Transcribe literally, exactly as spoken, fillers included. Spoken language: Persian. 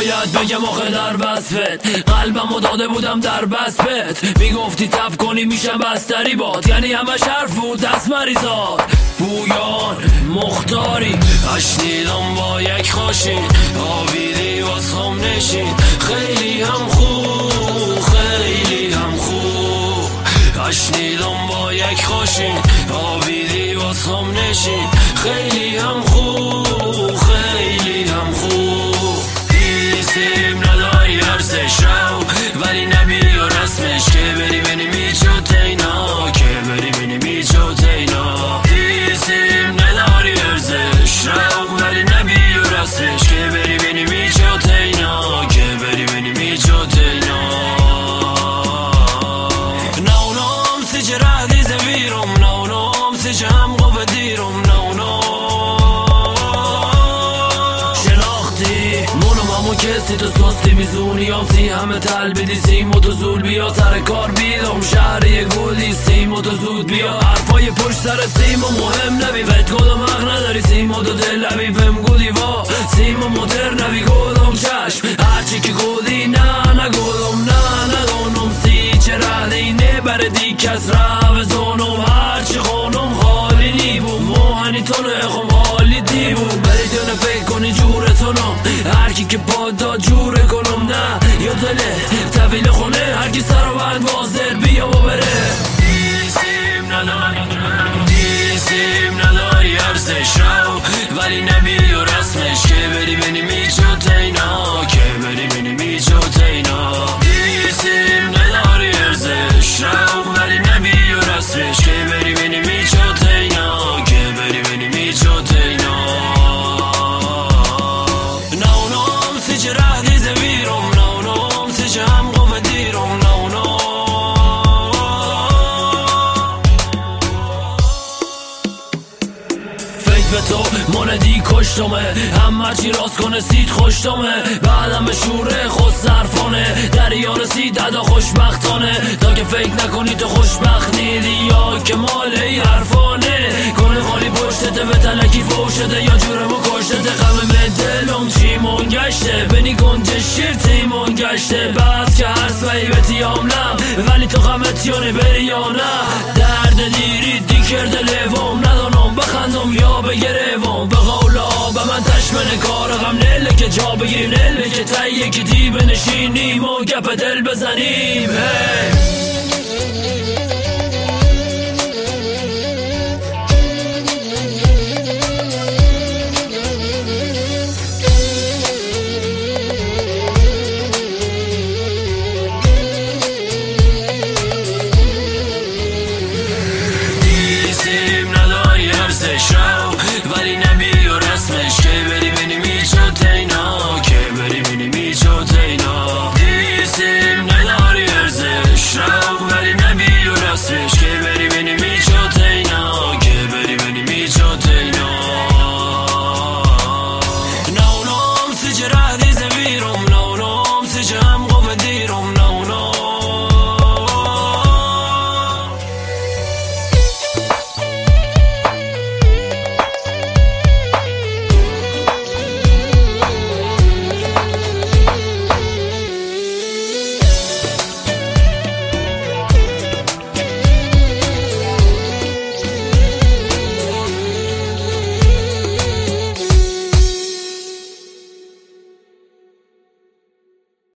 باید بگم آخه در وصفت قلبم و داده بودم در بسپت. میگفتی تب کنی میشم بستری باد، یعنی همش حرف بود دست مریضات. پویان مختاری اشنیدم با یک خاشین، آویدی واسم نشین. خیلی هم خوب خیلی هم خوب اشنیدم با یک خاشین، آویدی واسم نشین. خیلی هم خوب خیلی هم خوب. دیسیم نداری ارزش رو ولی نبی و رسمش، که بری بینی میچوت اینا، که بری بینی میچوت اینا. دیسیم نداری ارزش رو ولی نبی و رسمش، که بری بینی میچوت اینا، که بری بینی میچوت اینا. نونام سی چه ردی زویرم، نونام سی چه هم قوه دیرم. کسی تو سستی میزونی هم سی همه تل بیدی سیم و تو زول بیا سر کار بیدم شهری گلی سیم و تو زود بیا. حرفای پشت سر سیم و مهم نبی فت کدام حق نداری سیم و تو دل نبی فهم گودی وا سیم و مدر نبی کدام چشم هرچی که گودی نه نگودم نه ندانم سی چه ردی نبردی کس رو زانم هرچی خانم خالی نیبو موهنی تو نخم حالی دیبو بری تو نفکر کنی جور تونم هرکی که پادا جوره کنم نه یا دله طویل خونه هرکی سر و بند وازر بیا و بره. دیسیم نداری دیسیم نداری ارزش رو ولی نبی و رسمش، که بری بینی میچوت اینا، که بری بینی میچوت اینا. دیسیم نداری ارزش رو ولی نبی و رسمش، که بری بینی میچوت اینا، که بری بینی میچوت اینا. چه رهدی زویرم نونم سی چه هم قوه دیرم نونم. فکر به تو موندی کشتمه همه چی راست کنه سید خوشتمه بعدم به شوره خود صرفانه دریا رسید دادا خوشبختانه تا که فکر نکنی تو خوشبخت نیدی یا که مالی حرفانه کنه خالی پشتته به تلکی فوشده یا جورمو کشتته غم دلم چیمون گشته بنی گنج شیر تیمون گشته بس که هر سوی به تیاملم ولی تو غمت یانه بری یا نه درد دیری دی کرده لیوم ندانم بخندم یا بگریوم به قول آب من تشمن کار غم نله که جا بگیریم نله که تاییه که دی بنشینیم و گپ دل بزنیم. hey.